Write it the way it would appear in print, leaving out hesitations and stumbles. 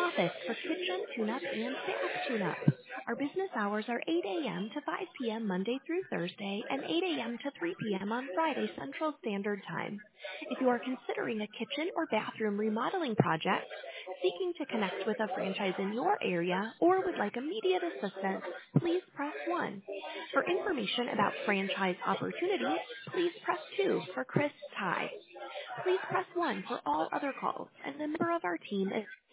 office for kitchen tune-up and staff tune-up. Our business hours are 8 a.m. to 5 p.m. Monday through Thursday and 8 a.m. to 3 p.m. on Friday Central Standard Time. If you are considering a kitchen or bathroom remodeling project, seeking to connect with a franchise in your area, or would like immediate assistance, please press 1. For information about franchise opportunities, please press 2 for Chris Ty. Please press 1 for all other calls, and a member of our team is